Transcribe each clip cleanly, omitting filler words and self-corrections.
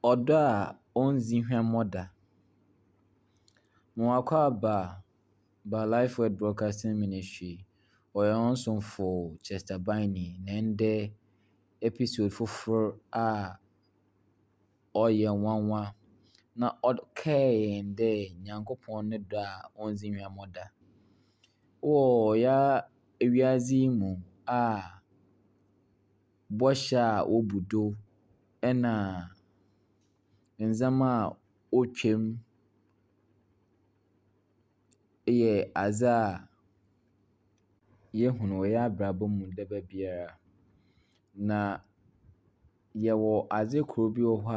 Ɔdɔ a ɔnnzi hwɛmmɔ da. Mawakɔ aba Life Word Broadcasting Ministry. Ɔyɛ wɔn somfo Chester Biny na ndɛ episode foforɔ a ɔyɛ nwanwa na ɔkae yɛn dɛ Nyankopɔn ne dɔ a ɔnnzi hwɛmmɔ da. Wɔ ewiase yi mu a bɔhyɛ a wɔbu do ɛna ndzɛmba a ɔtwam yɛ adze a yɛhu no wɔ yɛn abrabɔ mu daba biara. Na yɛwɔ adze kor bi wɔ hɔ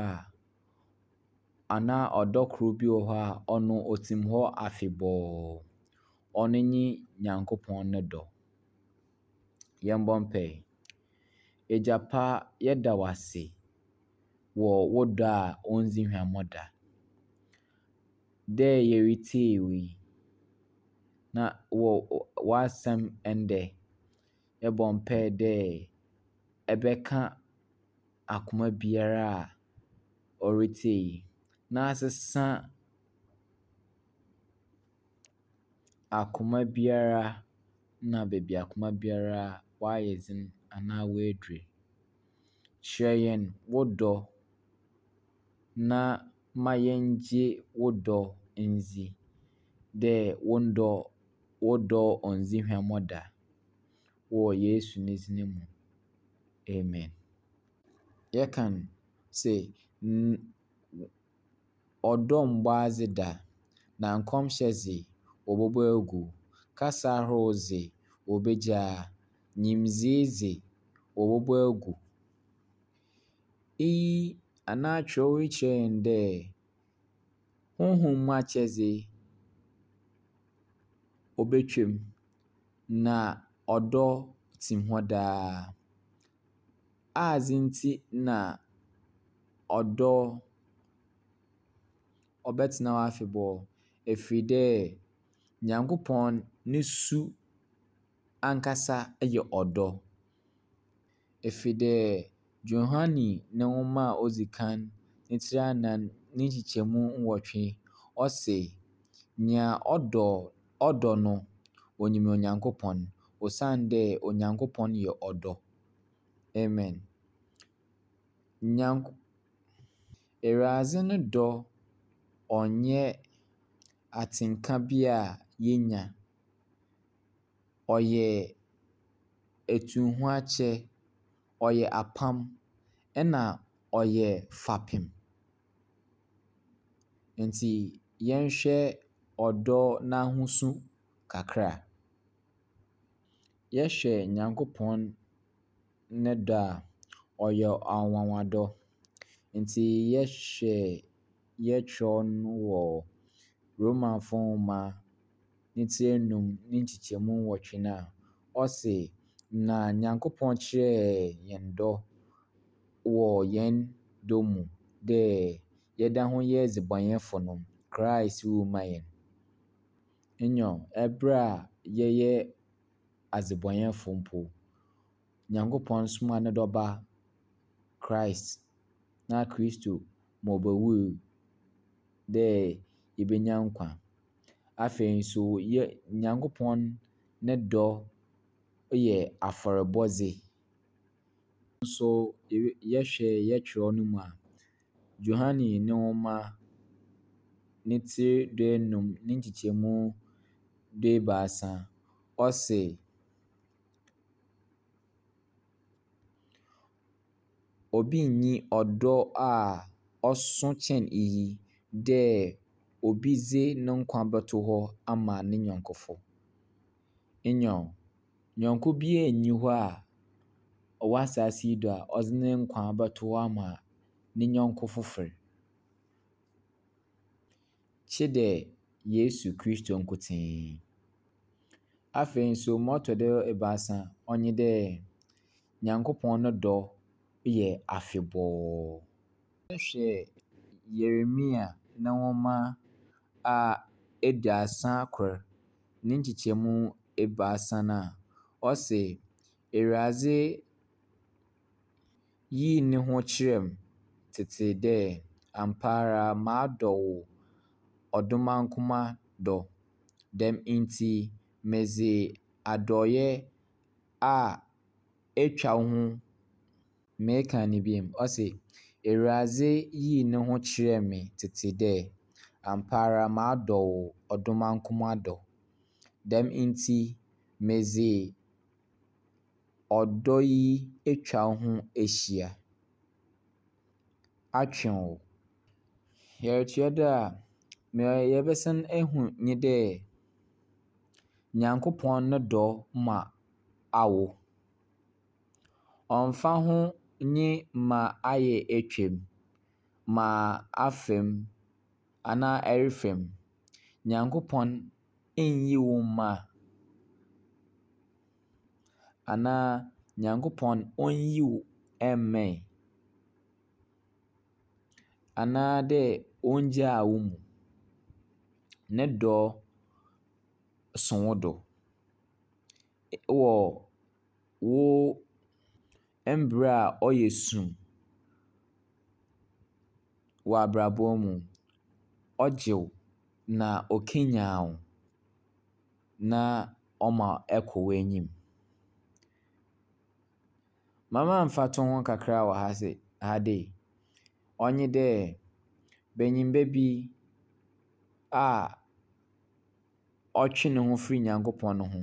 anaa ɔdɔ kor bi wɔ hɔ a ɔno ɔtsim hɔ afebɔɔ. Ɔno nye Nyankopɔn ne dɔ. Yɛmbɔ mpae. Agya pa, yɛda wo ase wɔ wo dɔ a ɔnnzi hwɛmmɔ da. Dɛ yɛretsie wo yi, na wɔ w'asɛm ndɛ, yɛbɔ mpae dɛ ɛbɛka akoma biara a ɔretsie yi, na asesa akoma biara na beebi akoma biara wayɛ dzen anaa woedur. Kyerɛ hɛn wo dɔ na ma yɛngye wo dɔ ndzi dɛ wo dɔ ɔnnzi hwɛmmɔ da. Wɔ Yesu ne dzin mu. Amen. Yɛka no sɛ ɔdɔ mmbɔ adze da, na nkɔmhyɛ dze wɔbɛbɔ egu, kasa ahorow dze wɔbɛgye a, nyimdzee dze wɔbɛbɔ egu. Iyi anaa kyerɛw yi kyerɛ hɛn dɛ honhom mu akyɛdze obetwam na ɔdɔ tsim hɔ daa. Adze ntsi na ɔdɔ ɔbɛtsena hɔ afebɔɔ? Ɛfiri dɛ Nyankopɔn ne su ankasa yɛ ɔdɔ. Ɛfiri dɛ Johane ne nwoma a odzi kan ne tsir anan ne nkyekyɛmu nwɔtwe, ɔse nea ɔdɔ no onyim Onyankopɔn osiandɛ Onyankopɔn yɛ ɔdɔ. Amen. Ewiadze ne dɔ ɔnnyɛ atsenka bi a yenya. Ɔyɛ etuahoakyɛ, ɔyɛ apam, ɛna ɔyɛ fapem. Ntsi yɛnhwɛ ɔdɔ n'ahosu kakra. Yɛhwɛ Nyankopɔn ne dɔ a, ɔyɛ anwanwadɔ. Ntsi yɛhwɛ kyerɛw no wɔ Romafo nwoma ne tsir enum ne nkyekyɛmu nwɔtwe no a, ɔse na Nyankopɔn kyerɛɛ hɛn dɔ wɔ hɛn dɔ mu dɛ yɛda ho yɛ adzebɔyɛfo no, Christ wuu maa hɛn. Ɛber a yɛyɛ adzebɔyɛfo mpo, Nyankopɔn somaa ne dɔ Ba Christ na Kristo ma obewui dɛ yebenya nkwa. Afei so Nyankopɔn ne dɔ yɛ afɔrebɔdze. Nso yɛhwɛ kyerɛw no mu a, Johane ne nwoma ne tsir duenum ne nkyekyɛmu duebiasa, ɔse obi nnyi ɔdɔ a ɔso kyɛn iyi dɛ obi dze ne nkwa bɛto hɔ ama ne nyɔnkofo. Nyɔnko biara nnyi hɔ a ɔwɔ asaase yi do a ɔdze ne nkwa bɛto hɔ ama ne nyɔnko fofor, gye dɛ Yesu Kristo nkotsee. Afei so ma ɔtɔ do ebiasa ɔnye dɛ Nyankopɔn ne dɔ yɛ afebɔɔ. Yɛhwɛ Yeremia ne nwoma a Eduasa kor ne nkyekyɛmu ebiasa no a, ɔse Ewuradze yii ne ho kyerɛɛ me tse dɛ ampa ara madɔ wo ɔdɔmankoma dɔ. Dɛm nti medze adɔeɛ a atwa wo ho. Meka no bio. Ɔse, Awurade yii ne ho kyerɛɛ me tete dɛ, ampa ara madɔ wo ɔdɔmankoma dɔ. Dɛm nti medze ɔdɔ yi atwa wo ho ahyia, atwe wo. Yɛretoa do a, yɛbɛsan ahu nye dɛ Nyankopɔn ne dɔ ma awo. Ɔmmfa ho nye ma ayɛ atwam, ma afam anaa ɛrefam. Nyankopɔn nnyi wo mma anaa Nyankopɔn onnyi wo mmɛn anaa dɛ onngyaa wo mu. Ne dɔ so wo do wɔ wo mberɛ a ɔyɛ sum wɔ abrabɔ mu. Ɔgye wo na okanyaa wo na ɔma ɛkɔ w'enyim. Ma mamfa to ho kakra wɔ ha dei, ɔnye dɛ banyimba bi a ɔtwe ne ho firi Nyankopɔn ho.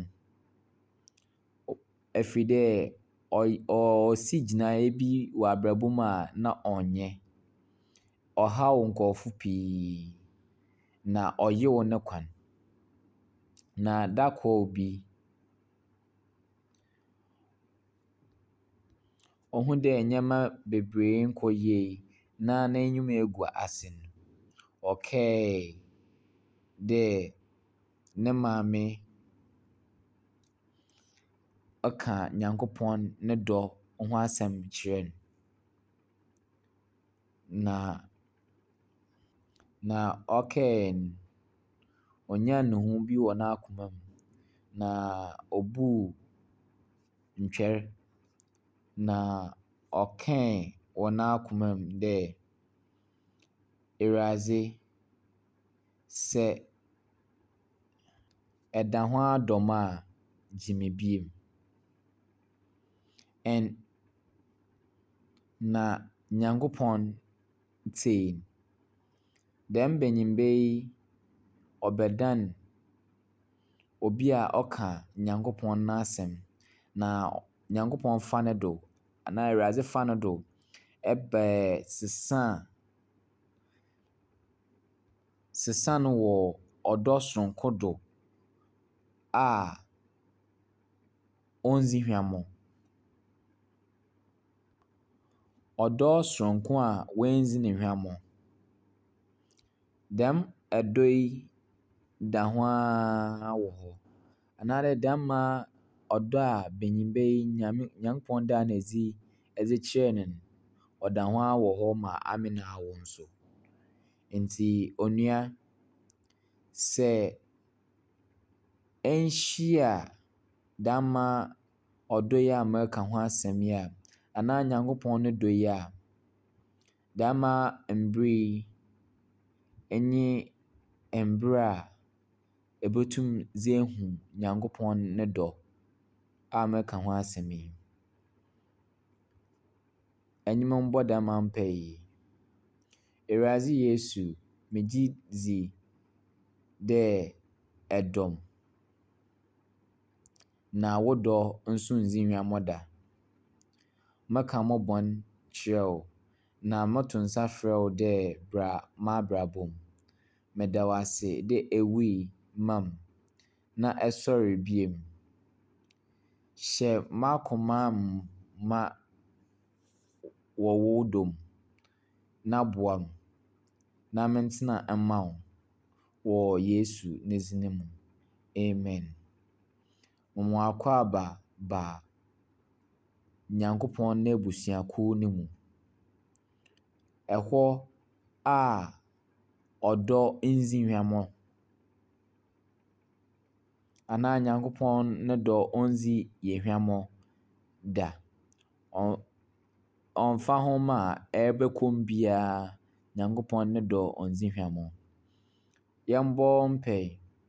Ɛfiri dɛ ɔsi gyinaeɛ bi wɔ abrabɔ mu a na ɔnnyɛ. Ɔhaw nkorɔfo pii na ɔyew ne kwan. Na da kor bi, ohuu dɛ nneɛma bebree nnkɔ yie na n'enyiwa egu ase no, ɔkae dɛ ne maame ɔka Nyankopɔn ne dɔ ho asɛm kyerɛɛ no. Na ɔkae no, onyaa nhuhu bi wɔ n'akoma mu na obuu ntwɛr. Na ɔkae wɔ n'akoma mu dɛ, Awurade, sɛ ɛda ho adɔ me a, gye me bio. Na Nyankopɔn tsie no. Dɛm banyimba yi, ɔbɛdan obi a ɔka Nyankopɔn n'asɛm na Nyankopɔn fa no do anaa Awurade fa no do sesa no wɔ ɔdɔ sononko do a onndzi huammɔ. Ɔdɔ sononko a oenndzi no huammɔ. Dɛm ɛdɔ yi da ho ara wɔ hɔ. Anaadɛ dɛm ɔdɔ a banyimba yi Nyankopɔn daa no edzi dze kyerɛɛ no no, ɔda ho ara wɔ hɔ ma amena awo nso. Ntsi onua, sɛ enhyia dɛm ɔdɔ yi a mereka ho asɛm yi a, anaa Nyankopɔn ne dɔ yi a, dɛm mber yi nye mber a ebotum dze ehu Nyankopɔn ne dɔ a mereka ho asɛm yi. Ɛnyɛ ma ɔmbɔ dɛm mpae yi. Awurade Yesu, megye dzi dɛ ɛdɔ me na wo dɔ nso nndzi huammɔ da. Mɛka mo bɔn kyerɛ wo na moto nsa frɛ wo dɛ bra m'abrabɔ mu. Meda wo ase dɛ ewui ma me na ɛsɔree bio. Hyɛ m'akoma ma wɔ wo dɔ mu na boa me na mentsena mma wo wɔ Yesu ne dzin mu. Amen. Ma w'akwaaba ba Nyankopɔn n'ebusuakuw no mu. Ɛhɔ a ɔdɔ nndzi huammɔ anaa Nyankopɔn ne dɔ onndzi yɛ huammɔ da. Ɔmmfa ho ma ɛbɛkɔ mu biara Nyankopɔn ne dɔ ɔndzi hwɛmo. Yɛmbɔ mpae.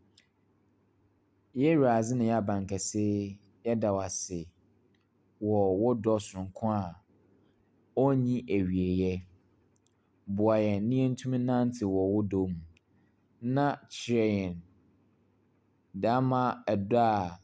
Yɛn Ewuradze ne yɛn Abankɛse, yɛda wo ase wɔ wo dɔ sononko a ɔnnyi awieeɛ. Boa yɛn na yɛntumi nantew wɔ wo dɔ mu, na kyerɛ yɛn dama ɛdɔ a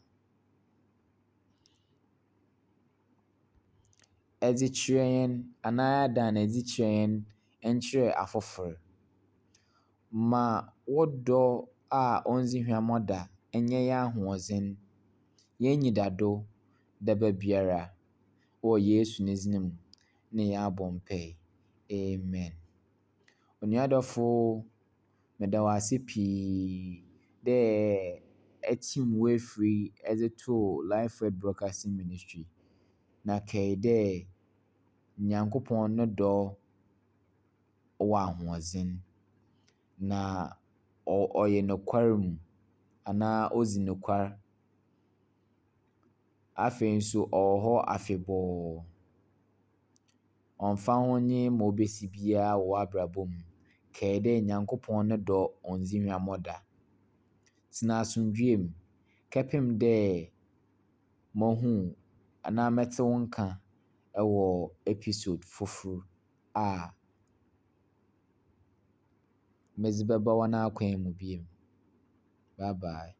ɛdze kyerɛ yɛn anaa adan ɛdze kyerɛ yɛn nkyerɛ afofor. Ma wo dɔ a ɔndzi hwɛmo da ɛnyɛ yɛn ahoɔdzen, yɛn enyidado daba biara. Wɔ Yesu ne dzin mu na yɛabɔ mpae. Amen. Onua dɔfo, meda wo ase pii dɛ ɛkyim wo efiri ɛdze too Life Word Broadcasting Ministry. Na kae dɛ Nyankopɔn ne dɔ wɔ ahoɔdzen, na ɔyɛ nokwar mu anaa odzi nokwar. Afei nso ɔwɔ hɔ afebɔɔ. Ɔmmfa ho nye ma obesi biara wɔ w'abrabɔ mu. Kae dɛ Nyankopɔn ne dɔ onndzi hwɛmo da. Tsena asomdwee mu kɛpem dɛ mohu anaa mɛtse wo nka ɛwɔ episode fofor a medze bɛba wo n'akwan mu bio. Bye bye.